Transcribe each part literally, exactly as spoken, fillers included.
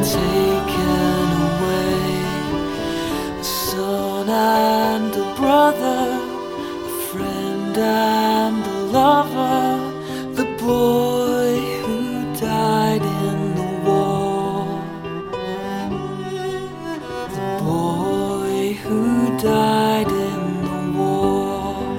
taken away. A son and a brother, a friend and a lover, the boy who died in the war, the boy who died in the war.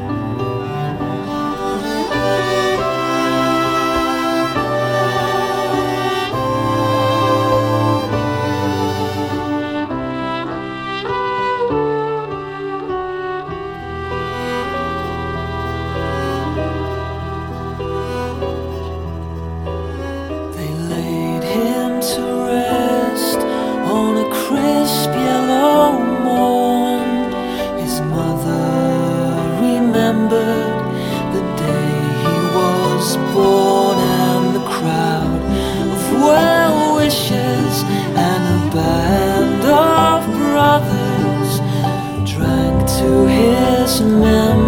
They laid him to rest on a crisp yellow morn. His mother remembered the day he was born, and the crowd of well-wishers and a band of brothers drank to his memory.